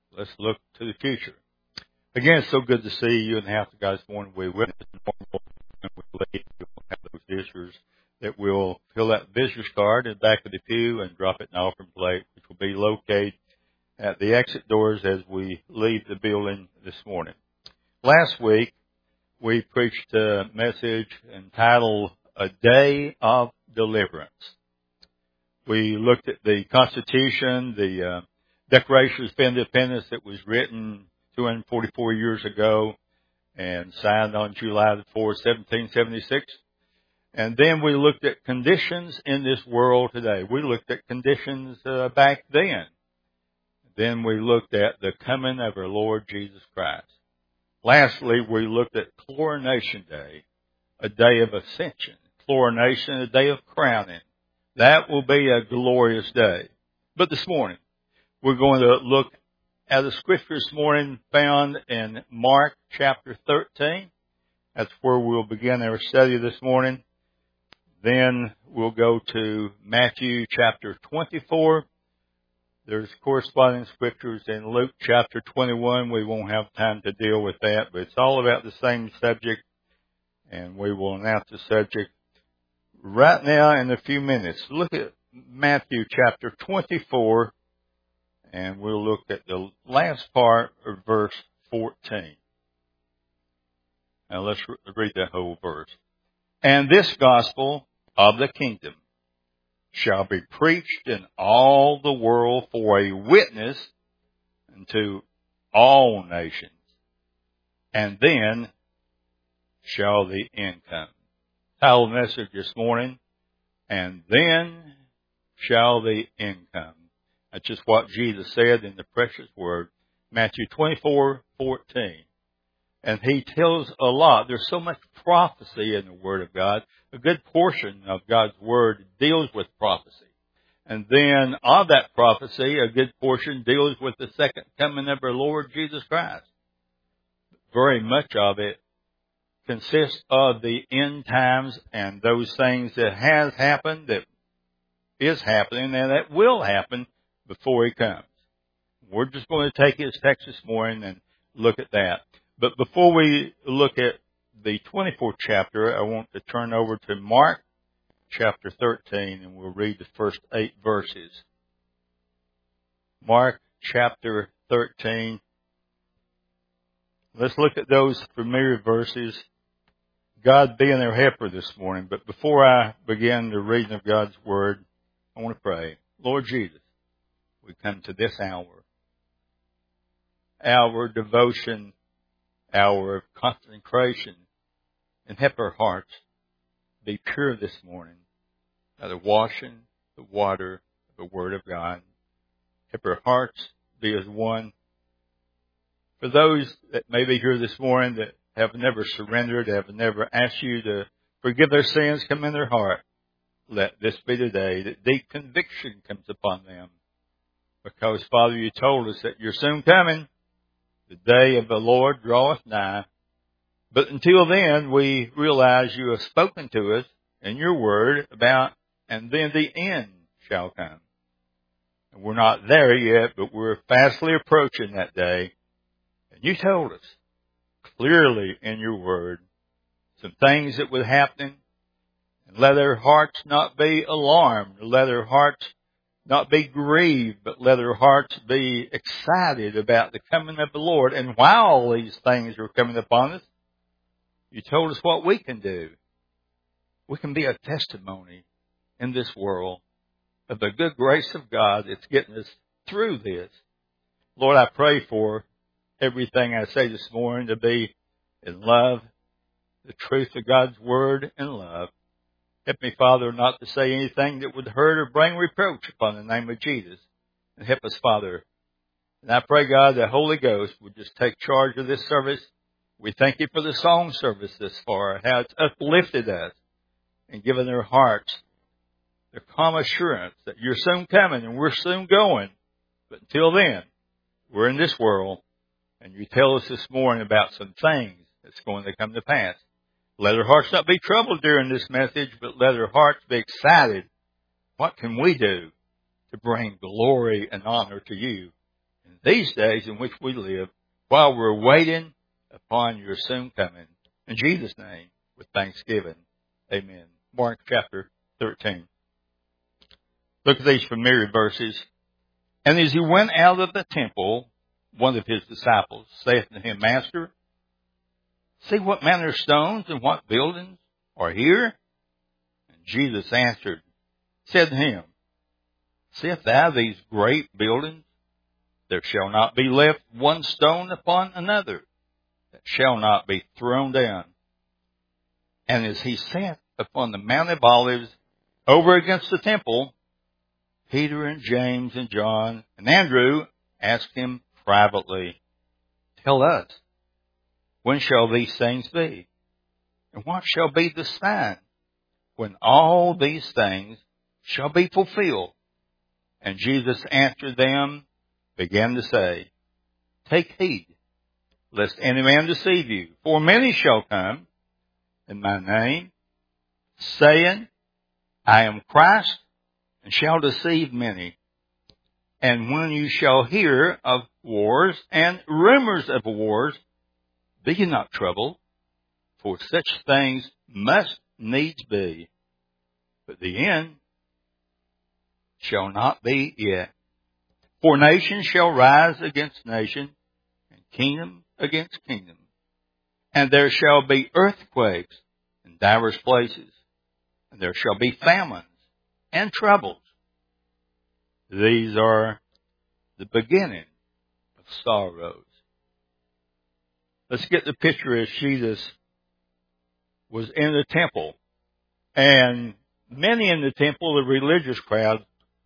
Let's look to the future. Again, it's so good to see you and half the guys morning. We witness normal when we leave. We'll have those visitors that will fill that visitor's card in the back of the pew and drop it in the offering plate, which will be located at the exit doors as we leave the building this morning. Last week, we preached a message entitled A Day of Deliverance. We looked at the Constitution, the Declaration of Independence that was written 244 years ago and signed on July the 4th, 1776. And then we looked at conditions in this world today. We looked at conditions back then. Then we looked at the coming of our Lord Jesus Christ. Lastly, we looked at Coronation Day, a day of ascension. Coronation, a day of crowning. That will be a glorious day. But this morning, we're going to look at a scripture this morning found in Mark chapter 13. That's where we'll begin our study this morning. Then we'll go to Matthew chapter 24. There's corresponding scriptures in Luke chapter 21. We won't have time to deal with that, but it's all about the same subject, and we will announce the subject right now in a few minutes. Look at Matthew chapter 24, and we'll look at the last part of verse 14. Now let's read that whole verse. And this gospel of the kingdom shall be preached in all the world for a witness unto all nations, and then shall the end come. Title of the message this morning, and then shall the end come. That's just what Jesus said in the precious word, Matthew 24:14. And he tells a lot. There's so much prophecy in the Word of God. A good portion of God's Word deals with prophecy. And then of that prophecy, a good portion deals with the second coming of our Lord Jesus Christ. Very much of it consists of the end times and those things that has happened, that is happening, and that will happen before He comes. We're just going to take His text this morning and look at that. But before we look at the 24th chapter, I want to turn over to Mark chapter 13, and we'll read the first 8 verses. Mark chapter 13. Let's look at those familiar verses. God being our helper this morning. But before I begin the reading of God's Word, I want to pray. Lord Jesus, we come to this hour. Our devotion, hour of consecration, and help our hearts be pure this morning by the washing, the water, the Word of God. Help our hearts be as one. For those that may be here this morning that have never surrendered, have never asked you to forgive their sins, come in their heart, let this be the day that deep conviction comes upon them. Because, Father, you told us that you're soon coming. The day of the Lord draweth nigh. But until then, we realize you have spoken to us in your word about, and then the end shall come. And we're not there yet, but we're fastly approaching that day. And you told us clearly in your word some things that would happen. And let our hearts not be alarmed. Let our hearts not be grieved, but let our hearts be excited about the coming of the Lord. And while these things are coming upon us, you told us what we can do. We can be a testimony in this world of the good grace of God that's getting us through this. Lord, I pray for everything I say this morning to be in love, the truth of God's Word in love. Help me, Father, not to say anything that would hurt or bring reproach upon the name of Jesus. And help us, Father. And I pray, God, the Holy Ghost would just take charge of this service. We thank you for the song service this far, how it's uplifted us and given their hearts the calm assurance that you're soon coming and we're soon going. But until then, we're in this world. And you tell us this morning about some things that's going to come to pass. Let our hearts not be troubled during this message, but let our hearts be excited. What can we do to bring glory and honor to you? in these days in which we live, while we're waiting upon your soon coming. In Jesus' name, with thanksgiving. Amen. Mark chapter 13. Look at these familiar verses. And as he went out of the temple, one of his disciples saith to him, Master, see what manner of stones and what buildings are here? And Jesus answered, said to him, seest thou these great buildings? There shall not be left one stone upon another that shall not be thrown down. And as he sat upon the Mount of Olives over against the temple, Peter and James and John and Andrew asked him privately, tell us, when shall these things be? And what shall be the sign when all these things shall be fulfilled? And Jesus answered them, began to say, take heed, lest any man deceive you. For many shall come in my name, saying, I am Christ, and shall deceive many. And when you shall hear of wars and rumors of wars, be ye not troubled, for such things must needs be. But the end shall not be yet. For nation shall rise against nation, and kingdom against kingdom. And there shall be earthquakes in divers places, and there shall be famines and troubles. These are the beginning of sorrows. Let's get the picture as Jesus was in the temple. And many in the temple, the religious crowd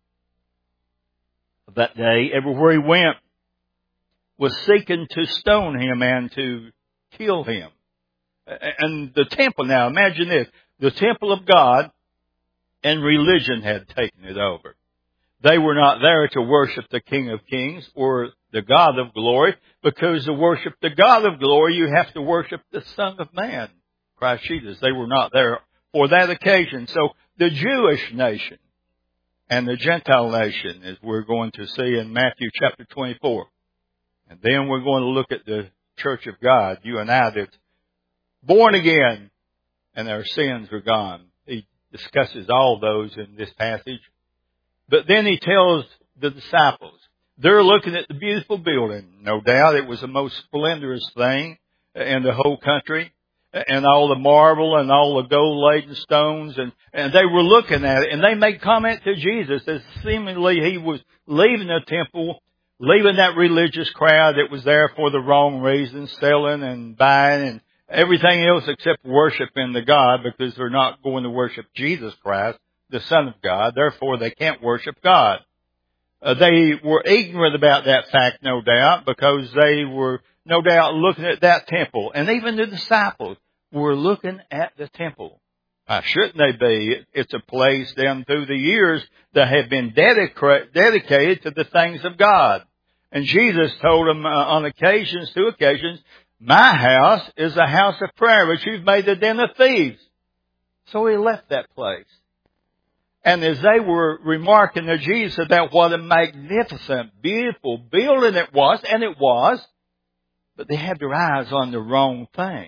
of that day, everywhere he went, was seeking to stone him and to kill him. And the temple now, imagine this, the temple of God and religion had taken it over. They were not there to worship the King of Kings or the God of glory, because to worship the God of glory, you have to worship the Son of Man, Christ Jesus. They were not there for that occasion. So the Jewish nation and the Gentile nation, as we're going to see in Matthew chapter 24. And then we're going to look at the church of God, you and I, that's born again and our sins are gone. He discusses all those in this passage. But then he tells the disciples, they're looking at the beautiful building. No doubt it was the most splendorous thing in the whole country. And all the marble and all the gold-laden stones. And they were looking at it. And they made comment to Jesus as seemingly he was leaving the temple, leaving that religious crowd that was there for the wrong reasons, selling and buying and everything else except worshiping the God, because they're not going to worship Jesus Christ, the Son of God. Therefore, they can't worship God. They were ignorant about that fact, no doubt, because they were no doubt looking at that temple. And even the disciples were looking at the temple. Why shouldn't they be? It's a place down through the years that had been dedicated to the things of God. And Jesus told them on occasions, two occasions, my house is a house of prayer, but you've made a den of thieves. So he left that place. And as they were remarking to Jesus about what a magnificent, beautiful building it was, and it was, but they had their eyes on the wrong thing.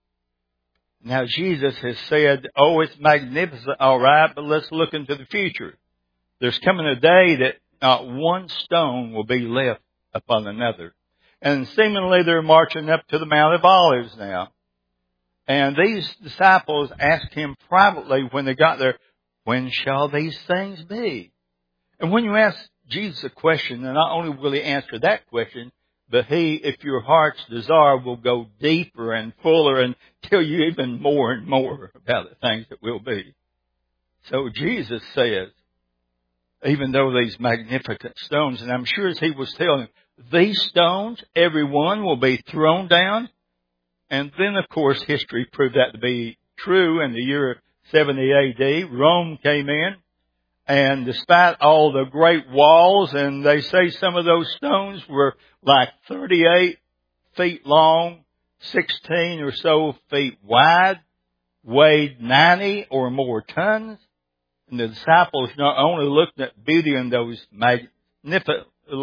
Now Jesus has said, oh, it's magnificent, all right, but let's look into the future. There's coming a day that not one stone will be left upon another. And seemingly they're marching up to the Mount of Olives now. And these disciples asked him privately when they got there, when shall these things be? And when you ask Jesus a question, and not only will he answer that question, but he, if your heart's desire, will go deeper and fuller and tell you even more and more about the things that will be. So Jesus says, even though these magnificent stones, and I'm sure as he was telling, these stones, every one will be thrown down. And then, of course, history proved that to be true. In the year 70 A.D., Rome came in. And despite all the great walls, and they say some of those stones were like 38 feet long, 16 or so feet wide, weighed 90 or more tons. And the disciples not only looked at beauty in those magnificently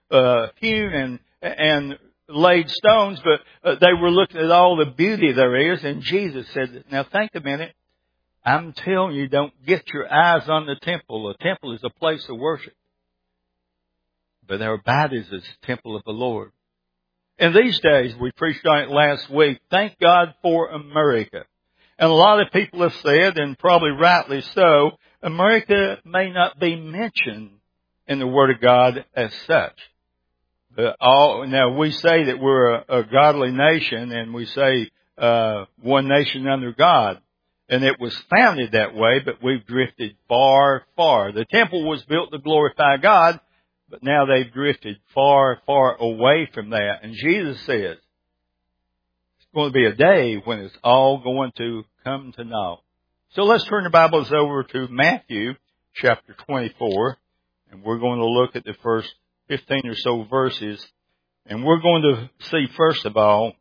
hewn and laid stones, but they were looking at all the beauty there is. And Jesus said, now think a minute. I'm telling you, don't get your eyes on the temple. The temple is a place of worship. But our bodies is the temple of the Lord. In these days, we preached on it last week, thank God for America. And a lot of people have said, and probably rightly so, America may not be mentioned in the Word of God as such. Now we say that we're a godly nation, and we say one nation under God. And it was founded that way, but we've drifted far, far. The temple was built to glorify God, but now they've drifted far, far away from that. And Jesus says, it's going to be a day when it's all going to come to naught. So let's turn the Bibles over to Matthew chapter 24, and we're going to look at the first 15 or so verses. And we're going to see, first of all,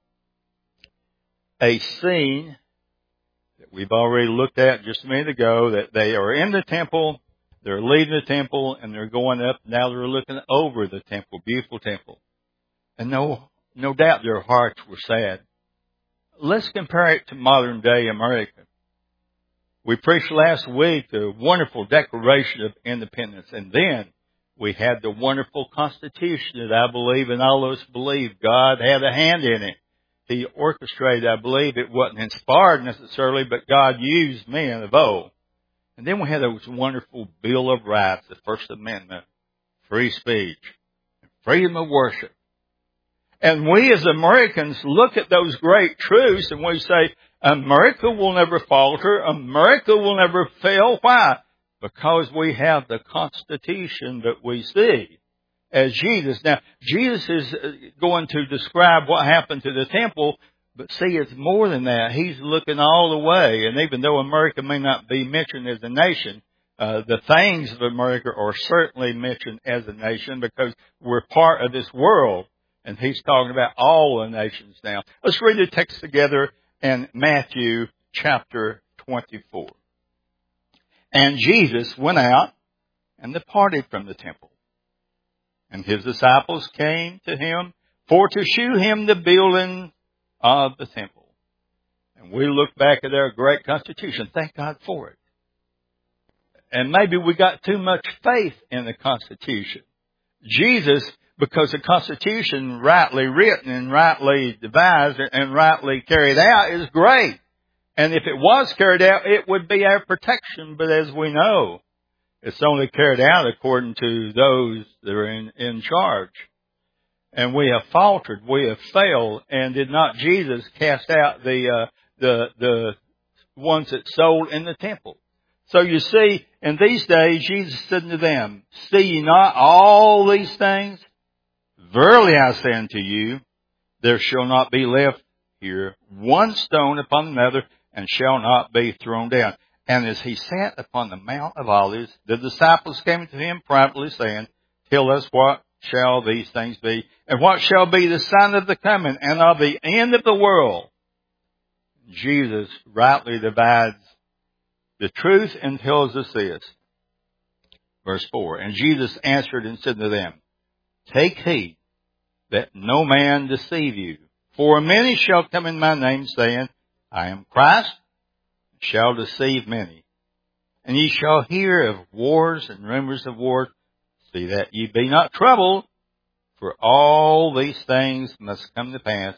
a scene that we've already looked at just a minute ago, that they are in the temple, they're leaving the temple, and they're going up. Now they're looking over the temple, beautiful temple. And no doubt their hearts were sad. Let's compare it to modern day America. We preached last week the wonderful Declaration of Independence, and then we had the wonderful Constitution that I believe and all of us believe God had a hand in it. He orchestrated, I believe it wasn't inspired necessarily, but God used men of old. And then we had those wonderful Bill of Rights, the First Amendment, free speech, freedom of worship. And we as Americans look at those great truths and we say, America will never falter. America will never fail. Why? Because we have the Constitution that we see as Jesus. Now, Jesus is going to describe what happened to the temple, but see, it's more than that. He's looking all the way. And even though America may not be mentioned as a nation, the things of America are certainly mentioned as a nation because we're part of this world. And he's talking about all the nations now. Let's read the text together in Matthew chapter 24. And Jesus went out and departed from the temple. And his disciples came to him for to shew him the building of the temple. And we look back at our great Constitution. Thank God for it. And maybe we got too much faith in the Constitution. Jesus, because the Constitution, rightly written and rightly devised and rightly carried out, is great. And if it was carried out, it would be our protection. But as we know, it's only carried out according to those that are in charge. And we have faltered, we have failed, and did not Jesus cast out the ones that sold in the temple? So you see, in these days, Jesus said unto them, see ye not all these things? Verily I say unto you, there shall not be left here one stone upon another, and shall not be thrown down. And as he sat upon the Mount of Olives, the disciples came to him privately, saying, tell us what shall these things be, and what shall be the sign of the coming and of the end of the world? Jesus rightly divides the truth and tells us this. Verse 4, and Jesus answered and said to them, take heed that no man deceive you. For many shall come in my name, saying, I am Christ, shall deceive many. And ye shall hear of wars and rumors of wars. See that ye be not troubled, for all these things must come to pass.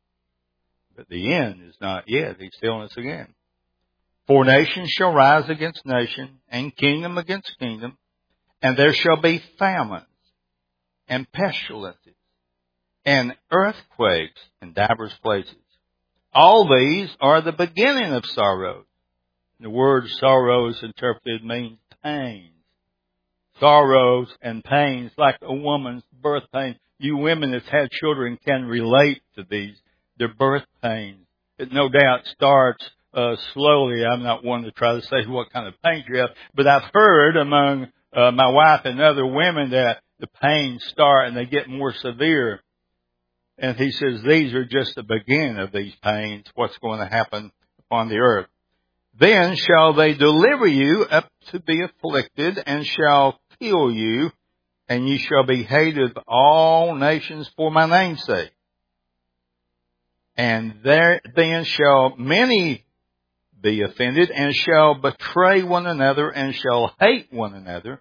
But the end is not yet. He's telling us again. For nation shall rise against nation, and kingdom against kingdom, and there shall be famines, and pestilences, and earthquakes in divers places. All these are the beginning of sorrows. The word sorrows interpreted means pains. Sorrows and pains, like a woman's birth pain. You women that's had children can relate to these. Their birth pains. It no doubt starts slowly. I'm not one to try to say what kind of pains you have, but I've heard among my wife and other women that the pains start and they get more severe. And he says these are just the beginning of these pains, what's going to happen upon the earth. Then shall they deliver you up to be afflicted, and shall kill you, and ye shall be hated of all nations for my name's sake. And then shall many be offended, and shall betray one another, and shall hate one another.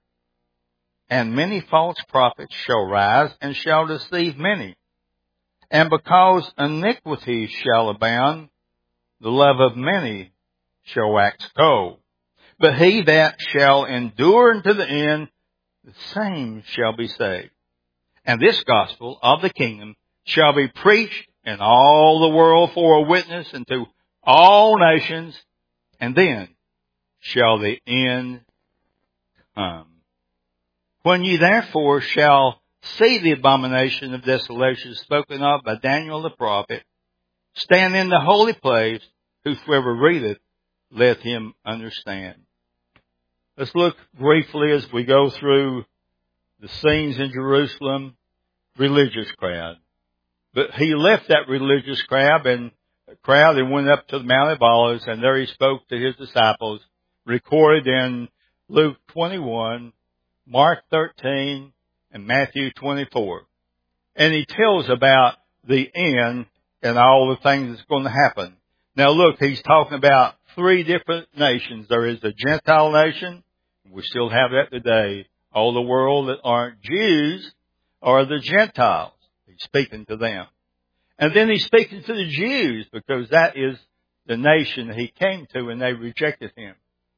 And many false prophets shall rise, and shall deceive many. And because iniquity shall abound, the love of many shall wax cold. But he that shall endure unto the end, the same shall be saved. And this gospel of the kingdom shall be preached in all the world for a witness unto all nations, and then shall the end come. When ye therefore shall see the abomination of desolation spoken of by Daniel the prophet, stand in the holy place, whosoever readeth, let him understand. Let's look briefly as we go through the scenes in Jerusalem, religious crowd. But he left that religious crowd and went up to the Mount of Olives, and there he spoke to his disciples, recorded in Luke 21, Mark 13, and Matthew 24. And he tells about the end and all the things that's going to happen. Now look, he's talking about three different nations. There is a Gentile nation. We still have that today. All the world that aren't Jews are the Gentiles. He's speaking to them. And then he's speaking to the Jews, because that is the nation he came to and they rejected him.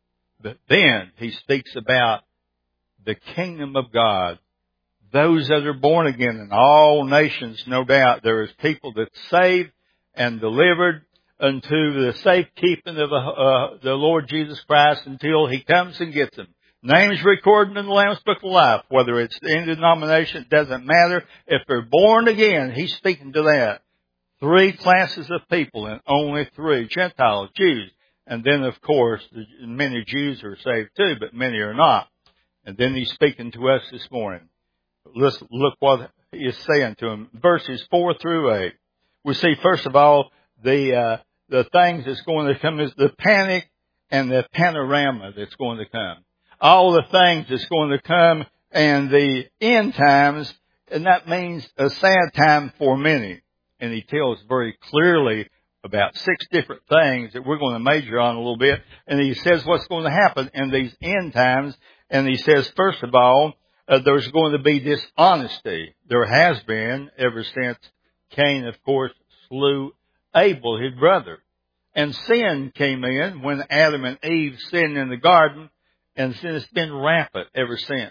But then he speaks about the kingdom of God. Those that are born again in all nations, no doubt. There is people that's saved and delivered unto the safekeeping of the Lord Jesus Christ until he comes and gets them. Names recorded in the Lamb's Book of Life, whether it's any denomination, it doesn't matter. If they're born again, he's speaking to that. Three classes of people, and only three: Gentiles, Jews. And then, of course, many Jews are saved too, but many are not. And then he's speaking to us this morning. Let's look what he is saying to them. Verses 4 through 8. We see, first of all, the things that's going to come is the panic and the panorama that's going to come. All the things that's going to come and the end times, and that means a sad time for many. And he tells very clearly about 6 different things that we're going to major on a little bit. And he says what's going to happen in these end times. And he says, first of all, there's going to be dishonesty. There has been ever since Cain, of course, slew Abel, his brother. And sin came in when Adam and Eve sinned in the garden, and sin has been rampant ever since.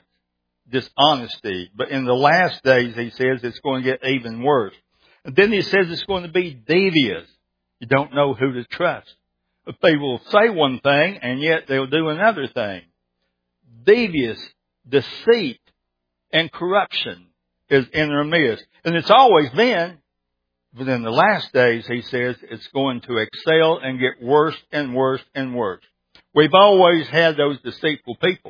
Dishonesty. But in the last days, he says, it's going to get even worse. And then he says it's going to be devious. You don't know who to trust. They will say one thing, and yet they'll do another thing. Devious, deceit, and corruption is in their midst. And it's always been. But in the last days, he says, it's going to excel and get worse and worse and worse. We've always had those deceitful people.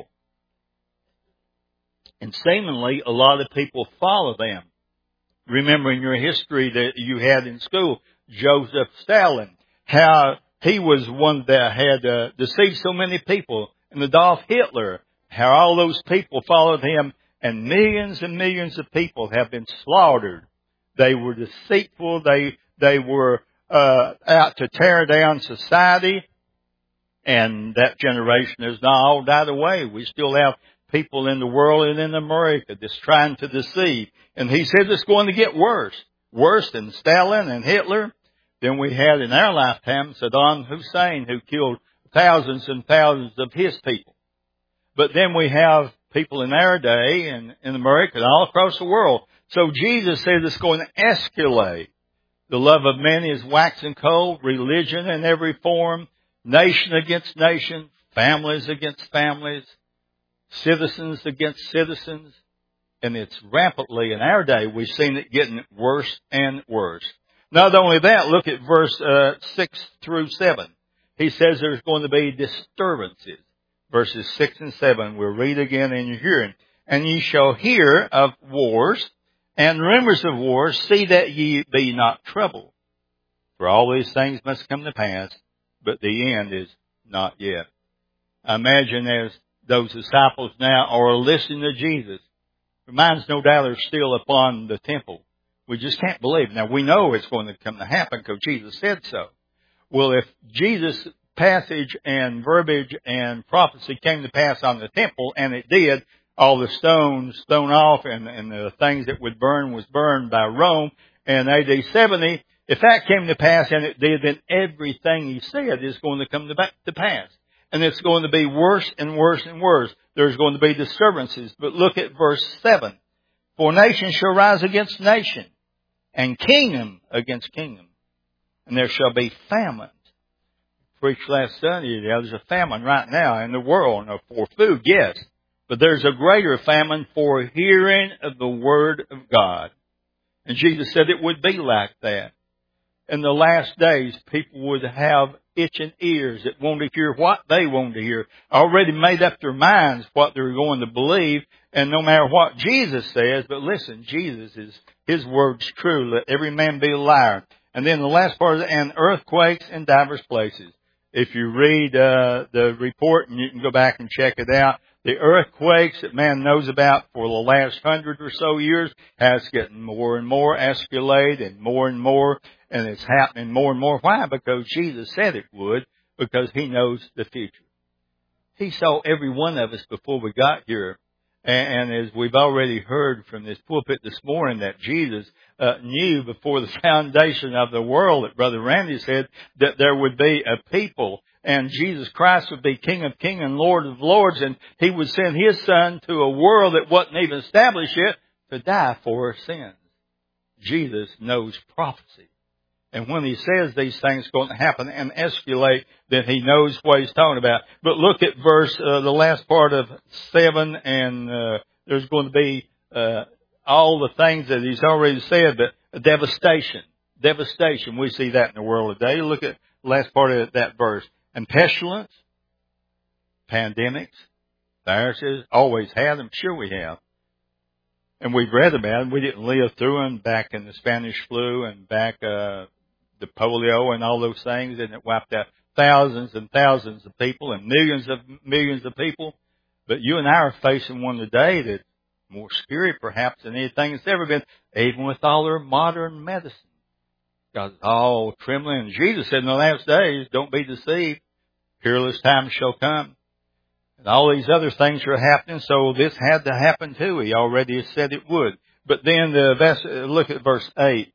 And seemingly, a lot of people follow them. Remember in your history that you had in school, Joseph Stalin, how he was one that had deceived so many people. And Adolf Hitler, how all those people followed him, and millions of people have been slaughtered. They were deceitful. They were out to tear down society. And that generation has not all died away. We still have people in the world and in America that's trying to deceive. And he said it's going to get worse. Worse than Stalin and Hitler. Then we had in our lifetime Saddam Hussein, who killed thousands and thousands of his people. But then we have people in our day and in America and all across the world. So Jesus says it's going to escalate. The love of many is waxing cold. Religion in every form. Nation against nation. Families against families. Citizens against citizens. And it's rampantly in our day. We've seen it getting worse and worse. Not only that, look at verse 6 through 7. He says there's going to be disturbances. Verses 6 and 7, we'll read again in your hearing. And ye shall hear of wars and rumors of wars. See that ye be not troubled. For all these things must come to pass, but the end is not yet. I imagine as those disciples now are listening to Jesus, Our minds, no doubt, are still upon the temple. We just can't believe. Now, we know it's going to come to happen because Jesus said so. Well, if Jesus' passage and verbiage and prophecy came to pass on the temple, and it did, all the stones thrown off and the things that would burn was burned by Rome in AD 70, if that came to pass, and it did, then everything he said is going to come to pass. And it's going to be worse and worse and worse. There's going to be disturbances. But look at verse 7. For nation shall rise against nation, and kingdom against kingdom. And there shall be famines. Preached last Sunday, there's a famine right now in the world for food, yes. But there's a greater famine for hearing of the Word of God. And Jesus said it would be like that. In the last days, people would have itching ears that wanted to hear what they wanted to hear. Already made up their minds what they're going to believe. And no matter what Jesus says, but listen, His word's true. Let every man be a liar. And then the last part, and earthquakes in divers places. If you read the report, and you can go back and check it out, the earthquakes that man knows about for the last 100 or so years has gotten more and more escalated and it's happening more and more. Why? Because Jesus said it would, because He knows the future. He saw every one of us before we got here. And as we've already heard from this pulpit this morning, that Jesus knew before the foundation of the world, that Brother Randy said, that there would be a people, and Jesus Christ would be King of Kings and Lord of Lords, and He would send His Son to a world that wasn't even established yet to die for our sins. Jesus knows prophecy. And when He says these things going to happen and escalate, then He knows what He's talking about. But look at the last part of 7, and there's going to be all the things that He's already said, but devastation. Devastation. We see that in the world today. Look at the last part of that verse. And pestilence, pandemics, viruses, always had them. Sure we have. And we've read about them. We didn't live through them back in the Spanish flu and back the polio and all those things, and it wiped out thousands and thousands of people and millions of people. But you and I are facing one today that's more scary perhaps than anything that's ever been, even with all their modern medicine. God's all trembling. And Jesus said in the last days, don't be deceived. Peerless times shall come. And all these other things are happening, so this had to happen too. He already said it would. But then look at verse 8.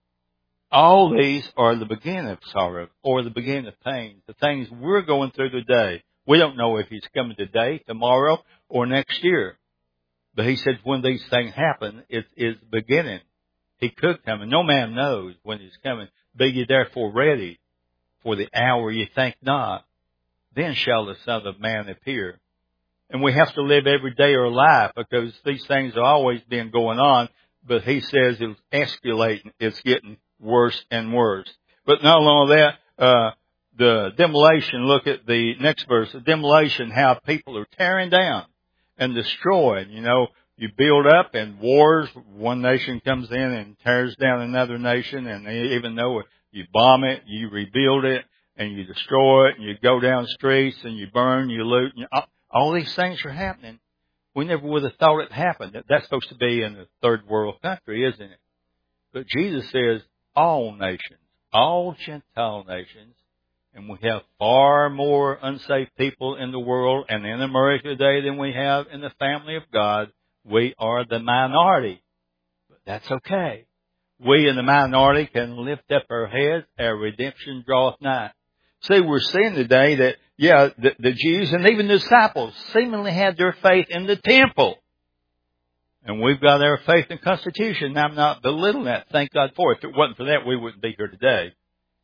All these are the beginning of sorrow, or the beginning of pain. The things we're going through today. We don't know if He's coming today, tomorrow, or next year. But He said when these things happen, it is beginning. He could come, and no man knows when He's coming. Be ye therefore ready, for the hour ye think not. Then shall the Son of Man appear. And we have to live every day of our life, because these things have always been going on. But He says it's escalating. It's getting worse and worse. But not only that, the demolition, look at the next verse, the demolition, how people are tearing down and destroying. You know, you build up and wars, one nation comes in and tears down another nation, and even though you bomb it, you rebuild it, and you destroy it, and you go down streets, and you burn, you loot, and all these things are happening. We never would have thought it happened. That's supposed to be in a third world country, isn't it? But Jesus says, all nations, all Gentile nations, and we have far more unsafe people in the world and in America today than we have in the family of God. We are the minority, but that's okay. We in the minority can lift up our heads, our redemption draweth nigh. See, we're seeing today that, the Jews and even the disciples seemingly had their faith in the temple. And we've got our faith in the Constitution. Now, I'm not belittling that. Thank God for it. If it wasn't for that, we wouldn't be here today.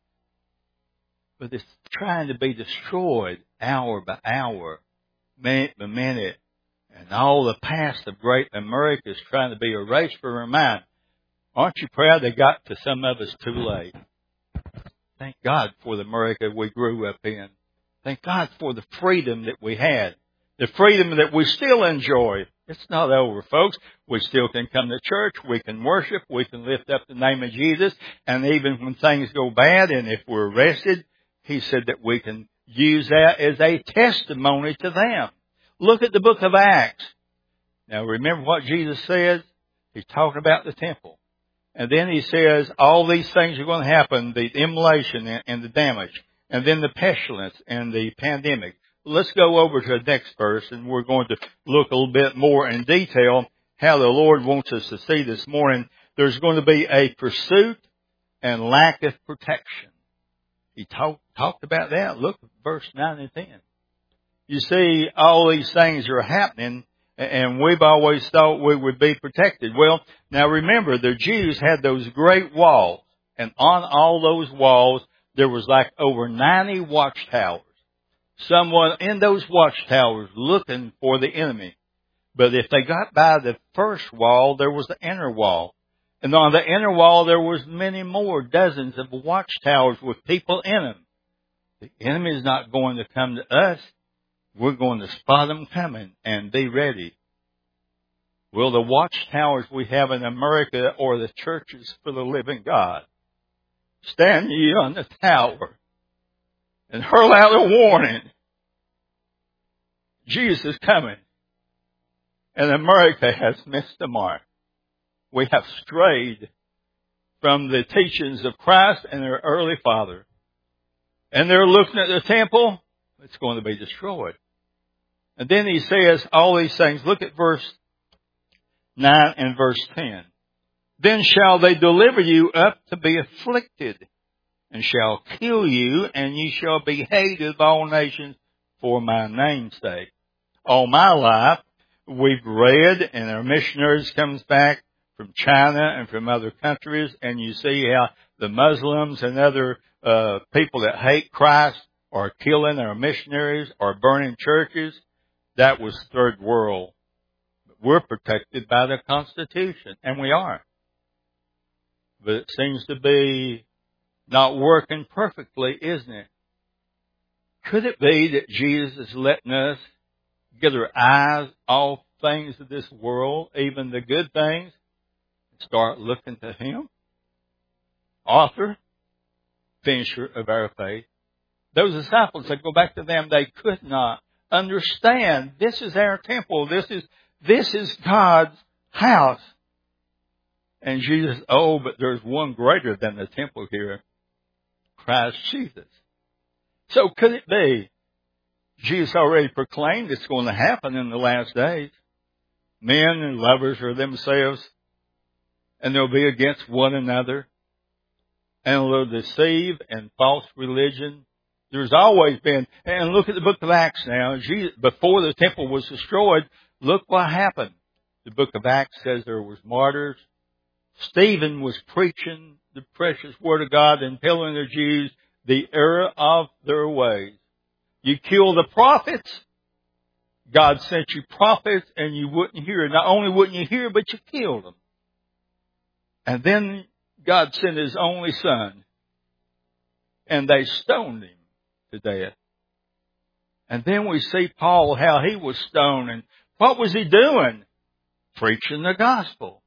But it's trying to be destroyed hour by hour, minute by minute. And all the past of great America is trying to be erased from our mind. Aren't you proud they got to some of us too late? Thank God for the America we grew up in. Thank God for the freedom that we had. The freedom that we still enjoy. It's not over, folks. We still can come to church. We can worship. We can lift up the name of Jesus. And even when things go bad and if we're arrested, He said that we can use that as a testimony to them. Look at the book of Acts. Now remember what Jesus says? He's talking about the temple. And then he says all these things are going to happen, the immolation and the damage, and then the pestilence and the pandemic. Let's go over to the next verse, and we're going to look a little bit more in detail how the Lord wants us to see this morning. There's going to be a pursuit and lack of protection. He talked about that. Look at verse 9 and 10. You see, all these things are happening, and we've always thought we would be protected. Well, now remember, the Jews had those great walls, and on all those walls, there was like over 90 watchtowers. Someone in those watchtowers looking for the enemy. But if they got by the first wall, there was the inner wall. And on the inner wall, there was many more, dozens of watchtowers with people in them. The enemy is not going to come to us. We're going to spot them coming and be ready. Will the watchtowers we have in America or the churches for the living God? Stand ye on the tower and hurl out a warning. Jesus is coming. And America has missed the mark. We have strayed from the teachings of Christ and their early father. And they're looking at the temple. It's going to be destroyed. And then he says all these things. Look at verse 9 and verse 10. Then shall they deliver you up to be afflicted, and shall kill you, and ye shall be hated of all nations for my name's sake. All my life, we've read, and our missionaries comes back from China and from other countries, and you see how the Muslims and other people that hate Christ are killing our missionaries or burning churches. That was third world. We're protected by the Constitution, and we are. But it seems to be not working perfectly, isn't it? Could it be that Jesus is letting us get our eyes off things of this world, even the good things, and start looking to Him? Author, finisher of our faith. Those disciples, they go back to them, they could not understand. This is our temple. This is God's house. And Jesus, but there's one greater than the temple here, Christ Jesus. So could it be Jesus already proclaimed it's going to happen in the last days? Men and lovers of themselves, and they'll be against one another, and they'll deceive and false religion. There's always been, and look at the book of Acts now. Jesus, before the temple was destroyed, look what happened. The book of Acts says there was martyrs. Stephen was preaching the precious word of God and telling the Jews the error of their ways. You kill the prophets. God sent you prophets and you wouldn't hear. Not only wouldn't you hear, but you killed them. And then God sent His only Son. And they stoned Him to death. And then we see Paul, how he was stoned. And what was he doing? Preaching the gospel.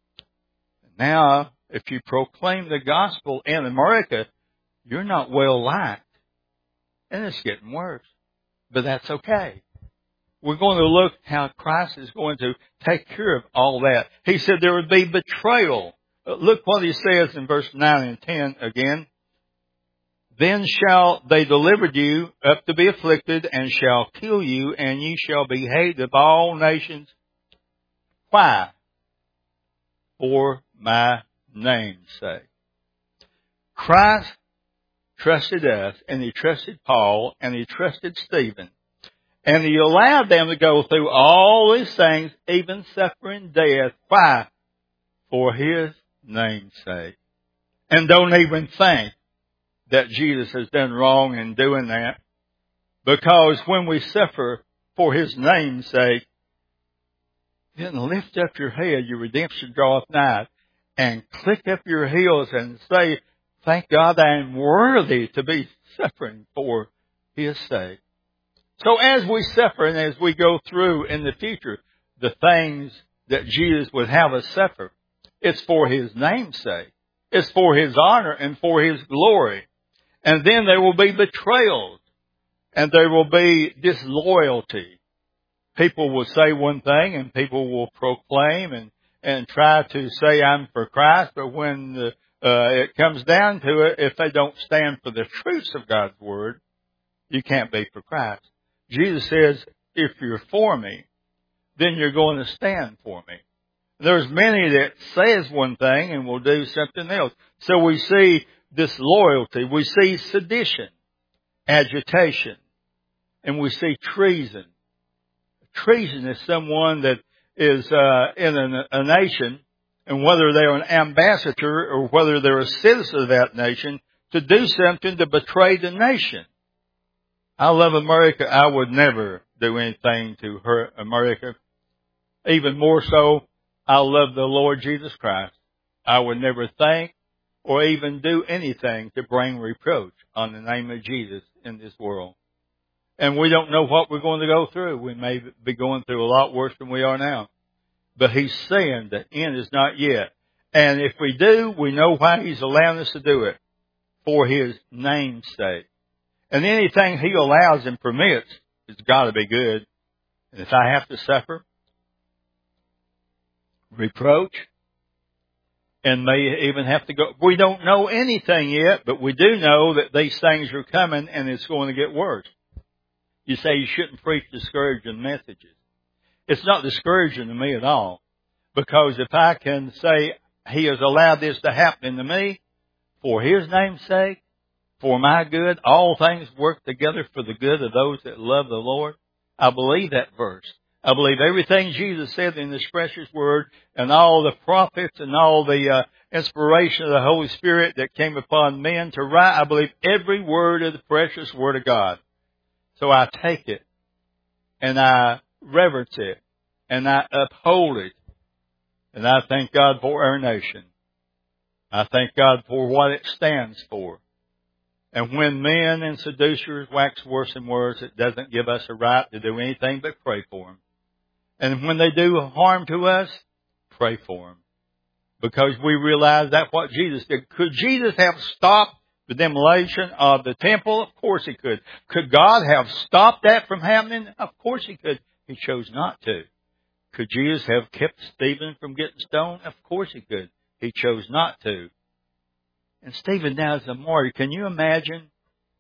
Now, if you proclaim the gospel in America, you're not well liked. And it's getting worse. But that's okay. We're going to look how Christ is going to take care of all that. He said there would be betrayal. Look what he says in verse 9 and 10 again. Then shall they deliver you up to be afflicted, and shall kill you, and ye shall be hated of all nations. Why? For my name's sake. Christ trusted us, and He trusted Paul, and He trusted Stephen. And He allowed them to go through all these things, even suffering death. Why? For His name's sake. And don't even think that Jesus has done wrong in doing that. Because when we suffer for His name's sake, then lift up your head, your redemption draweth nigh, and click up your heels and say, thank God I am worthy to be suffering for His sake. So as we suffer and as we go through in the future, the things that Jesus would have us suffer, it's for His name's sake. It's for His honor and for His glory. And then there will be betrayals, and there will be disloyalty. people will say one thing and people will proclaim and try to say I'm for Christ, but when it comes down to it, if they don't stand for the truths of God's Word, you can't be for Christ. Jesus says, if you're for me, then you're going to stand for me. There's many that says one thing and will do something else. So we see disloyalty, we see sedition, agitation, and we see treason. Treason is someone that is in a nation, and whether they're an ambassador or whether they're a citizen of that nation, to do something to betray the nation. I love America. I would never do anything to hurt America. Even more so, I love the Lord Jesus Christ. I would never think or even do anything to bring reproach on the name of Jesus in this world. And we don't know what we're going to go through. We may be going through a lot worse than we are now. But He's saying the end is not yet. And if we do, we know why He's allowing us to do it. For His name's sake. And anything He allows and permits has got to be good. And if I have to suffer reproach and may even have to go, we don't know anything yet, but we do know that these things are coming and it's going to get worse. You say you shouldn't preach discouraging messages. It's not discouraging to me at all, because if I can say He has allowed this to happen to me for His name's sake, for my good, all things work together for the good of those that love the Lord. I believe that verse. I believe everything Jesus said in His precious Word, and all the prophets and all the inspiration of the Holy Spirit that came upon men to write. I believe every word of the precious Word of God. So I take it and I reverence it and I uphold it. And I thank God for our nation. I thank God for what it stands for. And when men and seducers wax worse and worse, it doesn't give us a right to do anything but pray for them. And when they do harm to us, pray for them. Because we realize that's what Jesus did. Could Jesus have stopped the demolition of the temple? Of course He could. Could God have stopped that from happening? Of course He could. He chose not to. Could Jesus have kept Stephen from getting stoned? Of course He could. He chose not to. And Stephen now is a martyr. Can you imagine?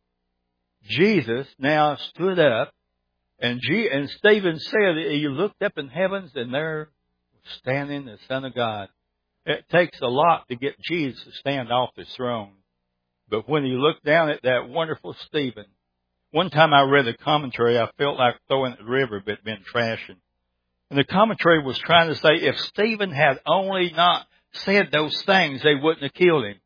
Jesus now stood up, and Stephen said He looked up in heavens, and there was standing the Son of God. It takes a lot to get Jesus to stand off His throne. But when He looked down at that wonderful Stephen, one time I read a commentary, I felt like throwing it in the river, but been trashing. And the commentary was trying to say if Stephen had only not said those things, they wouldn't have killed him.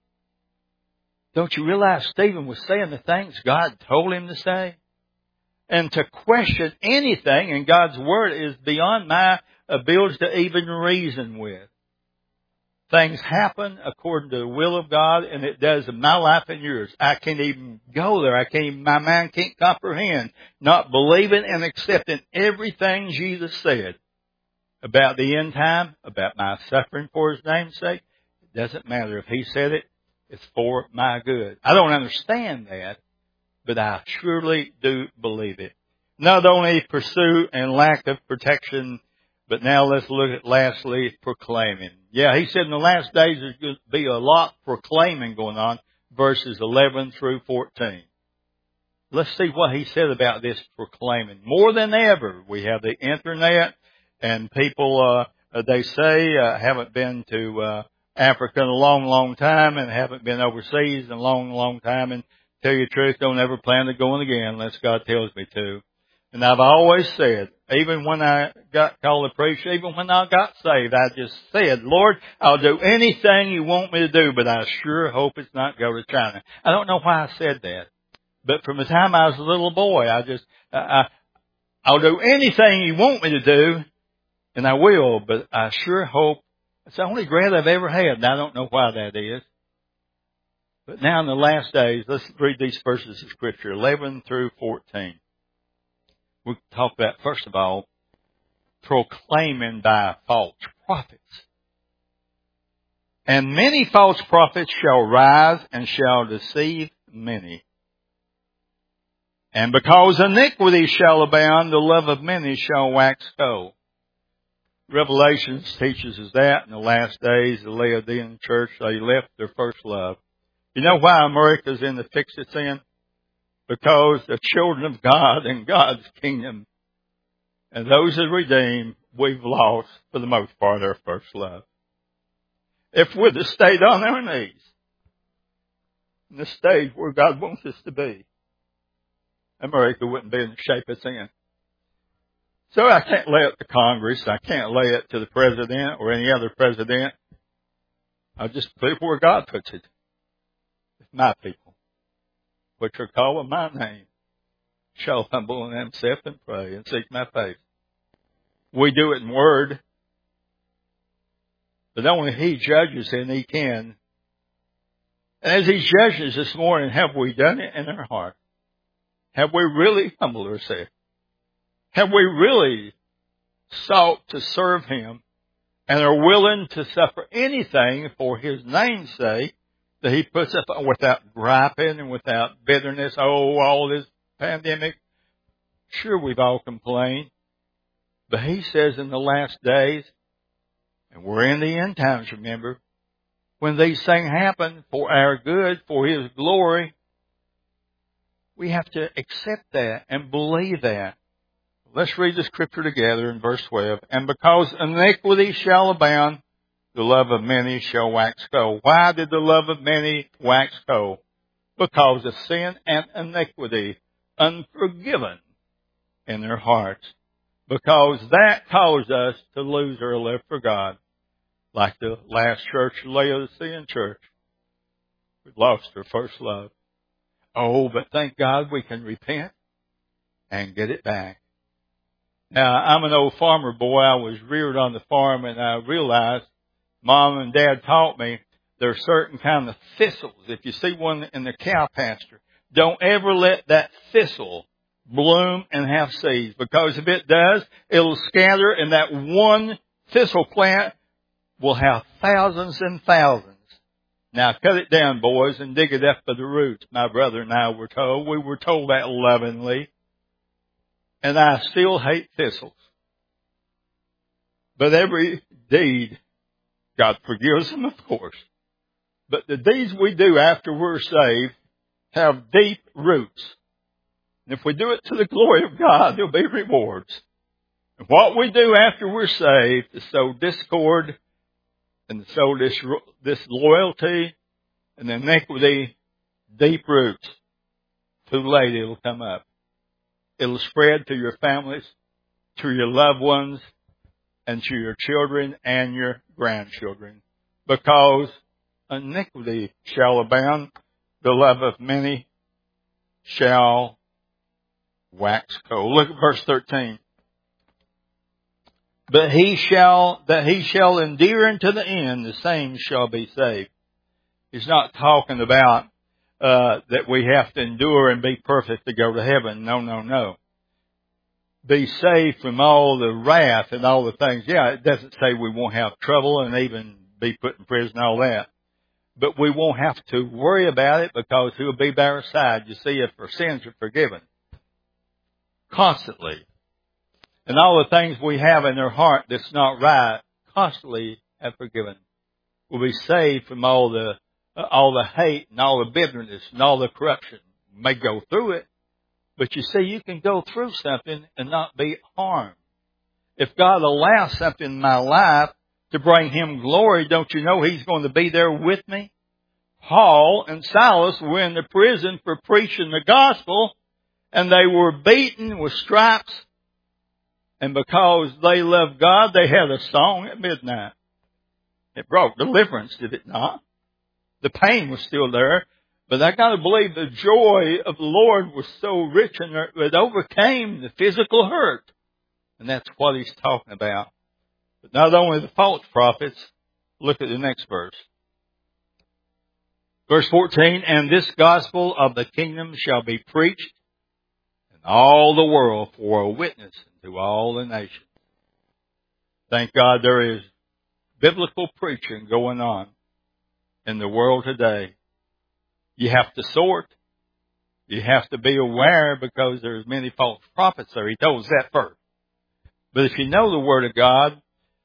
Don't you realize Stephen was saying the things God told him to say? And to question anything in God's Word is beyond my ability to even reason with. Things happen according to the will of God, and it does in my life and yours. I can't even go there. My mind can't comprehend not believing and accepting everything Jesus said about the end time, about my suffering for His name's sake. It doesn't matter if He said it. It's for my good. I don't understand that, but I surely do believe it. Not only pursuit and lack of protection, but now let's look at lastly, proclaiming. Yeah, He said in the last days there's going to be a lot proclaiming going on, verses 11 through 14. Let's see what He said about this proclaiming. More than ever, we have the internet, and people, they say, haven't been to Africa in a long, long time, and haven't been overseas in a long, long time, and tell you the truth, don't ever plan to go in again unless God tells me to. And I've always said, even when I got called to preach, even when I got saved, I just said, Lord, I'll do anything You want me to do, but I sure hope it's not go to China. I don't know why I said that, but from the time I was a little boy, I'll do anything You want me to do, and I will, but I sure hope. It's the only regret I've ever had, and I don't know why that is. But now in the last days, let's read these verses of Scripture, 11 through 14. We'll talk about, first of all, proclaiming by false prophets. And many false prophets shall rise and shall deceive many. And because iniquity shall abound, the love of many shall wax cold. Revelations teaches us that in the last days, the Laodicean church, they left their first love. You know why America's in the fix it's in? Because the children of God and God's kingdom and those that redeem, we've lost, for the most part, our first love. If we'd have stayed on our knees in the stage where God wants us to be, America wouldn't be in the shape it's in. So I can't lay it to Congress. I can't lay it to the president or any other president. I'll just put it where God puts it. If my people, which are called by my name, shall humble themselves and pray and seek my face. We do it in word, but only He judges and He can. And as He judges this morning, have we done it in our heart? Have we really humbled ourselves? Have we really sought to serve Him and are willing to suffer anything for His name's sake that He puts up without griping and without bitterness? Oh, all this pandemic. Sure, we've all complained. But He says in the last days, and we're in the end times, remember, when these things happen for our good, for His glory, we have to accept that and believe that. Let's read the scripture together in verse 12. And because iniquity shall abound, the love of many shall wax cold. Why did the love of many wax cold? Because of sin and iniquity, unforgiven in their hearts. Because that caused us to lose our love for God. Like the last church, Laodicean church. We lost our first love. Oh, but thank God we can repent and get it back. Now, I'm an old farmer boy. I was reared on the farm, and I realized Mom and Dad taught me there are certain kind of thistles. If you see one in the cow pasture, don't ever let that thistle bloom and have seeds, because if it does, it'll scatter, and that one thistle plant will have thousands and thousands. Now, cut it down, boys, and dig it up by the roots. My brother and I were told. We were told that lovingly. And I still hate thistles. But every deed, God forgives them, of course. But the deeds we do after we're saved have deep roots. And if we do it to the glory of God, there'll be rewards. And what we do after we're saved is sow discord and sow disloyalty and iniquity, deep roots. Too late, it'll come up. It'll spread to your families, to your loved ones, and to your children and your grandchildren. Because iniquity shall abound, the love of many shall wax cold. Look at verse 13. But he shall endure unto the end, the same shall be saved. He's not talking about that we have to endure and be perfect to go to heaven. No. Be saved from all the wrath and all the things. Yeah, it doesn't say we won't have trouble and even be put in prison and all that. But we won't have to worry about it because He'll be by our side. You see, if our sins are forgiven constantly, and all the things we have in our heart that's not right, constantly have forgiven. We'll be saved from all the hate and all the bitterness and all the corruption. We may go through it, but you see, you can go through something and not be harmed. If God allows something in my life to bring Him glory, don't you know He's going to be there with me? Paul and Silas were in the prison for preaching the gospel, and they were beaten with stripes. And because they loved God, they had a song at midnight. It brought deliverance, did it not? The pain was still there, but I got to believe the joy of the Lord was so rich and it overcame the physical hurt. And that's what He's talking about. But not only the false prophets, look at the next verse. Verse 14, and this gospel of the kingdom shall be preached in all the world for a witness to all the nations. Thank God there is biblical preaching going on in the world today. You have to sort You have to be aware because there's many false prophets there. He told us that first. But if you know the Word of God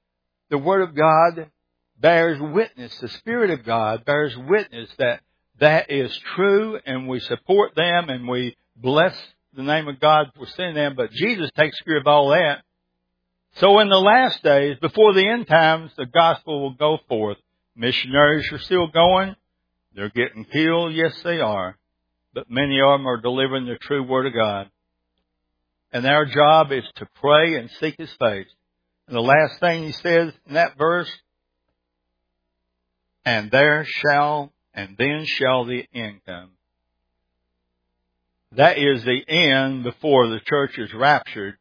bears witness. The Spirit of God bears witness that that is true, and we support them and we bless the name of God for sending them. But Jesus takes care of all that. So in the last days, before the end times, the gospel will go forth. Missionaries are still going. They're getting killed. Yes, they are. But many of them are delivering the true Word of God. And our job is to pray and seek His face. And the last thing He says in that verse, and then shall the end come. That is the end before the church is raptured.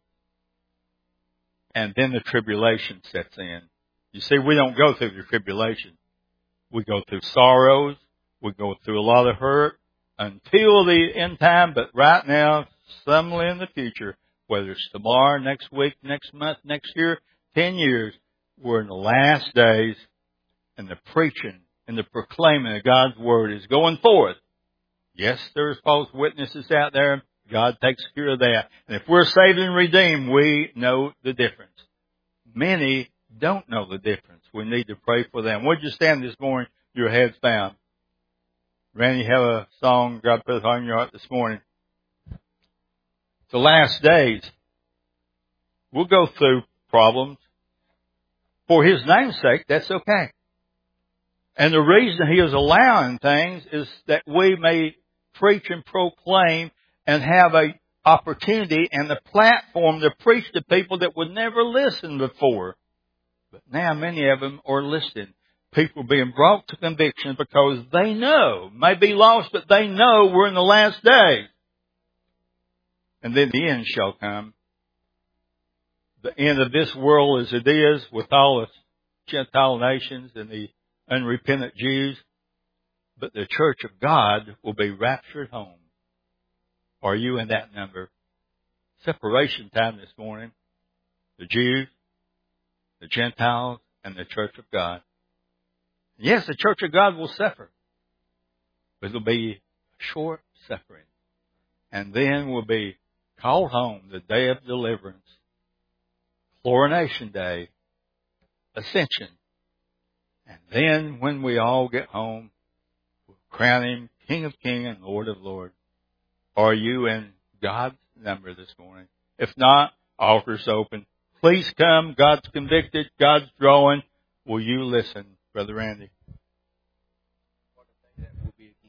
And then the tribulation sets in. You see, we don't go through the tribulation. We go through sorrows. We go through a lot of hurt until the end time. But right now, somewhere in the future, whether it's tomorrow, next week, next month, next year, 10 years, we're in the last days, and the preaching and the proclaiming of God's Word is going forth. Yes, there's false witnesses out there. God takes care of that. And if we're saved and redeemed, we know the difference. Many don't know the difference. We need to pray for them. Would you stand this morning, your heads bowed? Randy, have a song God put on your heart this morning. The last days, we'll go through problems. For His name's sake, that's okay. And the reason He is allowing things is that we may preach and proclaim and have an opportunity and the platform to preach to people that would never listen before. But now many of them are listening. People being brought to conviction because they know, may be lost, but they know we're in the last days. And then the end shall come. The end of this world as it is with all the Gentile nations and the unrepentant Jews. But the church of God will be raptured home. Are you in that number? Separation time this morning. The Jews, the Gentiles, and the church of God. Yes, the church of God will suffer. But it'll be short suffering. And then we'll be called home the day of deliverance. Coronation Day. Ascension. And then when we all get home, we'll crown Him King of Kings and Lord of Lords. Are you in God's number this morning? If not, altar's open. Please come. God's convicted. God's drawing. Will you listen, Brother Randy?